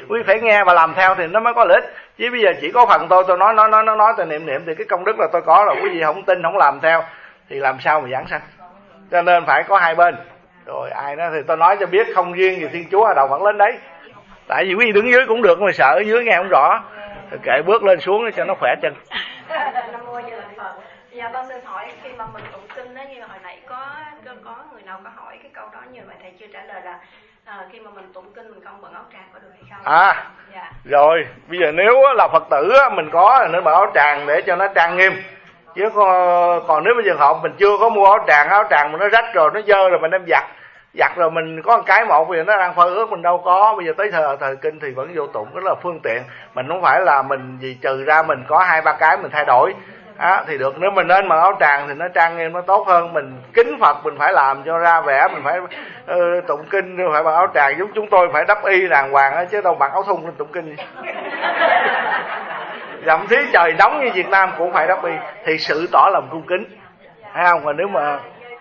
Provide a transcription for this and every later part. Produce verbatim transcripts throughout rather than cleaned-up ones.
quý vị phải nghe và làm theo thì nó mới có lợi ích. Chứ bây giờ chỉ có phần tôi tôi nói nói nói nói nói tôi niệm niệm thì cái công đức là tôi có rồi, quý vị không tin không làm theo thì làm sao mà giảng sanh. Cho nên phải có hai bên. Rồi ai đó thì tôi nói cho biết, không riêng gì Thiên Chúa đầu vẫn lên đấy. Tại vì quý vị đứng dưới cũng được mà sợ ở dưới nghe không rõ, thì kệ bước lên xuống cho nó khỏe chân. Nam mô Di Đà Phật. Dạ con xin hỏi, khi mà mình tụng kinh đó, như hồi nãy có có, có người nào có hỏi cái câu đó như vậy thầy chưa trả lời là à, khi mà mình tụng kinh mình không bận áo tràng có được hay không? À, dạ. Rồi bây giờ nếu là Phật tử mình có là nên bận áo tràng để cho nó trang nghiêm. Chứ còn, còn nếu bây giờ họ mình chưa có mua áo tràng, áo tràng mà nó rách rồi, nó dơ rồi mình đem giặt giặt rồi mình có một cái một, bây giờ nó đang phơi ướt mình đâu có. Bây giờ tới thời thời kinh thì vẫn vô tụng, rất là phương tiện. Mình không phải là mình gì trừ ra mình có hai ba cái mình thay đổi á, thì được. Nếu mình nên mặc áo tràng thì nó trang nghiêm, nó tốt hơn. Mình kính Phật mình phải làm cho ra vẻ, mình phải uh, tụng kinh phải mặc áo tràng. Giống chúng tôi phải đắp y đàng hoàng á, chứ đâu mặc áo thun lên tụng kinh. Thậm chí trời nóng như Việt Nam cũng phải đắp y, thì sự tỏ lòng cung kính, thấy không? Mà nếu mà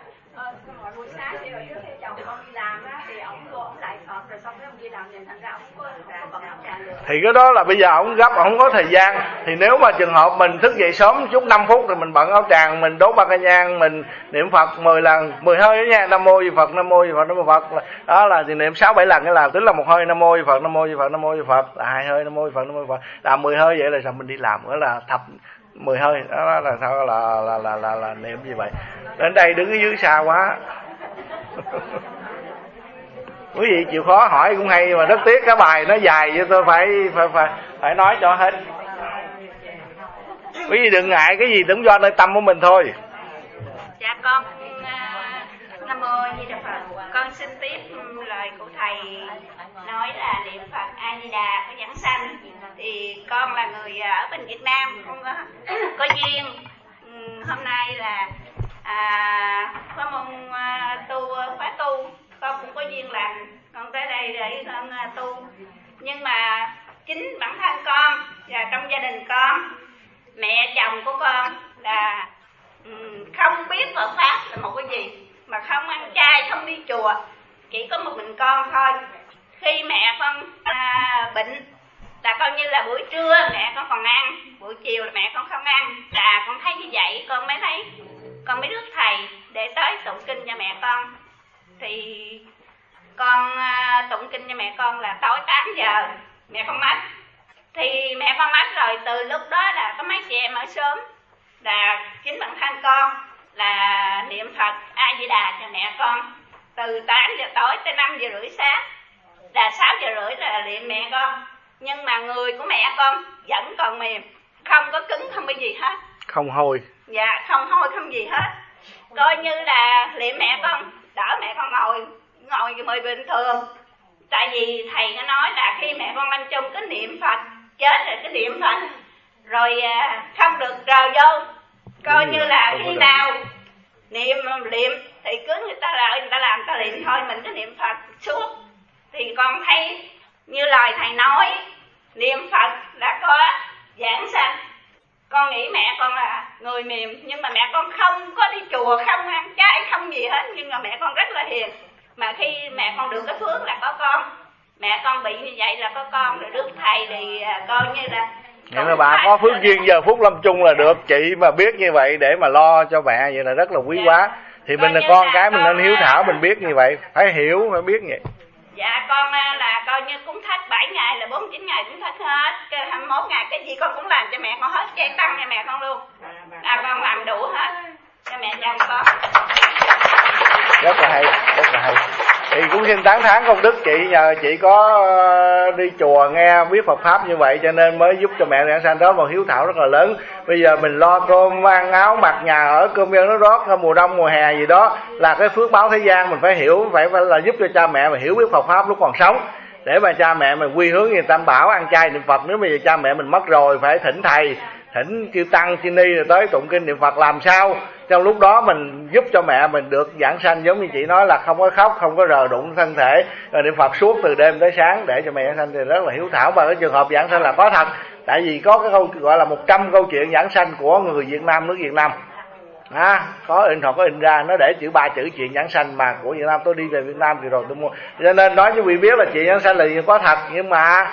thì cái đó là bây giờ ông gấp, ông không có thời gian. Thì nếu mà trường hợp mình thức dậy sớm chút năm phút thì mình bận áo tràng, mình đốt ba cây nhang, mình niệm Phật mười lần, mười hơi đó nha. Nam mô Di Phật, Nam mô Di Phật, Nam mô Phật. Đó là thì niệm sáu bảy lần cái là tính là một hơi Nam mô Di Phật, Nam mô Di Phật, Nam mô Di Phật, là hai hơi Nam mô Di Phật, Nam mô Di Phật. Là mười hơi vậy là sao mình đi làm, đó là thập mười hơi. Đó là sao là là là là, là niệm như vậy. Đến đây đứng ở dưới xa quá. Quý vị chịu khó hỏi cũng hay, mà rất tiếc cái bài nó dài cho tôi phải phải phải phải nói cho hết. Quý vị đừng ngại, cái gì cũng do nơi tâm của mình thôi. Dạ con uh, Nam mô Di Đà Phật. Con xin tiếp lời của thầy nói là niệm Phật A Di Đà có giảng sanh. Thì con là người ở bên Việt Nam, không có có duyên. Hôm nay là à, có môn uh, tu khóa tu, con cũng có duyên lành, con tới đây để con uh, tu. Nhưng mà chính bản thân con và trong gia đình con, mẹ chồng của con là um, không biết Phật pháp là một cái gì, mà không ăn chay, không đi chùa, chỉ có một mình con thôi. Khi mẹ con à, bệnh là coi như là buổi trưa mẹ con còn ăn, buổi chiều là mẹ con không ăn. Là con thấy như vậy con mới thấy, con mới rước thầy để tới tụng kinh cho mẹ con. Thì con à, tụng kinh cho mẹ con là tối tám giờ mẹ con mất. Thì mẹ con mất rồi, từ lúc đó là có mấy chị em ở sớm, là chính bản thân con là niệm Phật A Di Đà cho mẹ con từ tám giờ tối tới năm giờ rưỡi sáng, là sáu giờ rưỡi là niệm mẹ con. Nhưng mà người của mẹ con vẫn còn mềm, không có cứng, không có gì hết, không hôi. Dạ không hôi không gì hết, coi như là niệm mẹ con, đỡ mẹ con ngồi ngồi mười bình thường. Tại vì thầy nó nói là khi mẹ con lâm chung cái niệm Phật, chết rồi cái niệm Phật rồi không được rờ vô, coi ừ, như là khi nào niệm niệm thì cứ người ta là người ta làm người ta niệm thôi, mình cứ niệm Phật suốt. Thì con thấy như lời thầy nói, niệm Phật là có giảng sanh. Con nghĩ mẹ con là người mềm, nhưng mà mẹ con không có đi chùa, không ăn chay, không gì hết, nhưng mà mẹ con rất là hiền. Mà khi mẹ con được cái phước là có con, mẹ con bị như vậy là có con, rồi rước thầy thì coi như là nghĩa là bà có phước duyên giờ phút lâm chung là được. Chị mà biết như vậy để mà lo cho mẹ vậy là rất là quý dạ. quá. Thì coi mình là con là cái con mình nên hiếu thảo, mình biết như vậy, phải hiểu, phải biết vậy. Dạ con là coi như cúng thất bảy ngày là bốn mươi chín ngày cúng thất hết, cái hai mươi mốt ngày cái gì con cũng làm cho mẹ con hết, chay tăng cho mẹ con luôn, là con làm đủ hết cho mẹ chồng con. Rất là hay, rất là hay. Thì cũng xin tán thán công đức chị, nhờ chị có đi chùa nghe biết Phật pháp như vậy cho nên mới giúp cho mẹ giảng sanh. Đó một hiếu thảo rất là lớn. Bây giờ mình lo cơm ăn áo mặc nhà ở, cơm ăn nó rót, mùa đông mùa hè gì đó là cái phước báo thế gian, mình phải hiểu, phải phải là giúp cho cha mẹ mà hiểu biết Phật pháp lúc còn sống, để mà cha mẹ mình quy hướng về Tam Bảo, ăn chay niệm Phật. Nếu bây giờ cha mẹ mình mất rồi phải thỉnh thầy, thỉnh chư tăng chư ni rồi tới tụng kinh niệm Phật, làm sao trong lúc đó mình giúp cho mẹ mình được giảng sanh, giống như chị nói là không có khóc, không có rờ đụng thân thể, rồi niệm Phật suốt từ đêm tới sáng để cho mẹ giảng sanh, thì rất là hiếu thảo. Và cái trường hợp giảng sanh là có thật, tại vì có cái câu gọi là một trăm câu chuyện giảng sanh của người Việt Nam, nước Việt Nam à, có in hoặc có in ra, nó để chữ ba chữ chuyện giảng sanh mà của Việt Nam. Tôi đi về Việt Nam thì rồi tôi mua, cho nên nói cho quý biết là chuyện giảng sanh là có thật, nhưng mà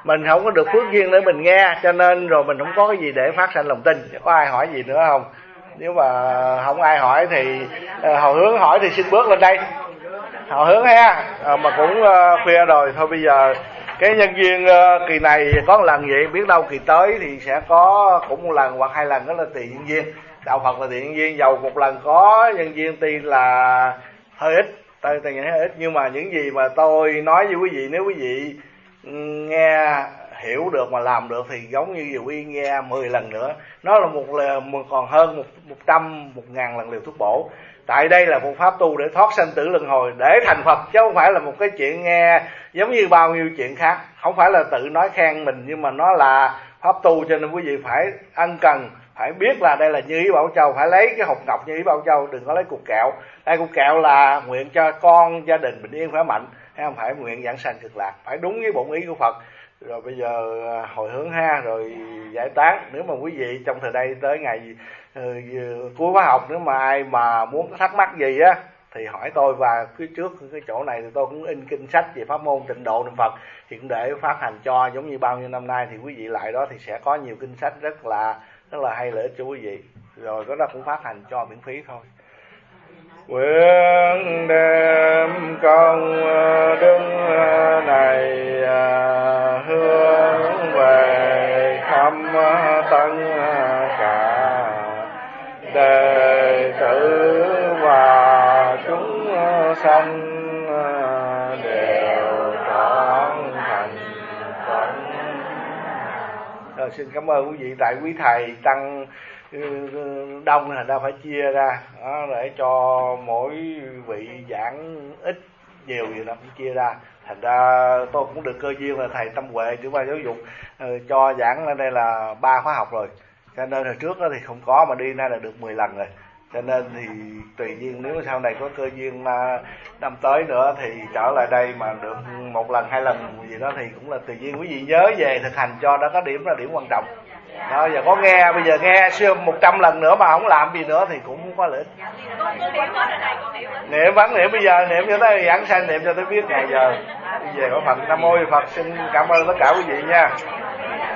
mình không có được phước duyên để mình nghe, cho nên rồi mình không có cái gì để phát sanh lòng tin. Có ai hỏi gì nữa không? Nếu mà không ai hỏi thì uh, Hồi Hướng hỏi thì xin bước lên đây. Hồi Hướng ha, uh, mà cũng uh, khuya rồi, thôi bây giờ cái nhân viên uh, kỳ này có một lần vậy, biết đâu kỳ tới thì sẽ có cũng một lần hoặc hai lần, đó là tùy nhân viên. Đạo Phật là tùy nhân viên, dầu một lần có nhân viên tuy là hơi ít, tôi tôi nghĩ hơi ít, nhưng mà những gì mà tôi nói với quý vị, nếu quý vị nghe hiểu được mà làm được thì giống như dù quý nghe mười lần nữa, nó là một còn hơn một một trăm một ngàn lần liều thuốc bổ. Tại đây là một pháp tu để thoát sanh tử luân hồi, để thành Phật, chứ không phải là một cái chuyện nghe giống như bao nhiêu chuyện khác. Không phải là tự nói khen mình, nhưng mà nó là pháp tu, cho nên quý vị phải ân cần, phải biết là đây là Như Ý Bảo Châu, phải lấy cái hộp ngọc Như Ý Bảo Châu, đừng có lấy cục kẹo. Đây cục kẹo là nguyện cho con gia đình bình yên khỏe mạnh, hay không phải nguyện giảng sanh cực lạc, phải đúng với bổn ý của Phật. Rồi bây giờ hồi hướng ha, rồi giải tán. Nếu mà quý vị trong thời đây tới ngày uh, cuối khóa học, nếu mà ai mà muốn thắc mắc gì á thì hỏi tôi, và cái trước cái chỗ này thì tôi cũng in kinh sách về pháp môn tịnh độ niệm Phật thì cũng để phát hành cho, giống như bao nhiêu năm nay thì quý vị lại đó thì sẽ có nhiều kinh sách rất là rất là hay lợi ích cho quý vị. Rồi cái đó cũng phát hành cho miễn phí thôi. Nguyện đem công đức này hướng về khắp tất cả đệ tử và chúng sanh đều trọn thành Phật. Rồi, xin cảm ơn quý vị. Tại quý thầy tăng đông là đã phải chia ra đó, để cho mỗi vị giảng ít nhiều gì đó cũng chia ra. Thành ra tôi cũng được cơ duyên là thầy Tâm Huệ trưởng ban giáo dục uh, cho giảng ở đây là ba khóa học rồi, cho nên hồi trước đó thì không có, mà đi nay là được mười lần rồi. Cho nên thì tùy duyên, nếu sau này có cơ duyên uh, năm tới nữa thì trở lại đây mà được một lần hai lần gì đó thì cũng là tùy duyên. Quý vị nhớ về thực hành cho, đó có điểm là điểm quan trọng. Đó, giờ có nghe, bây giờ nghe siêu một trăm lần nữa mà không làm gì nữa thì cũng không có lợi ích. Niệm vẫn niệm, bây giờ niệm cho tới giảng sanh, niệm cho tới biết ngày giờ. Bây giờ có Phật. Nam Mô Phật. Xin cảm ơn tất cả quý vị nha.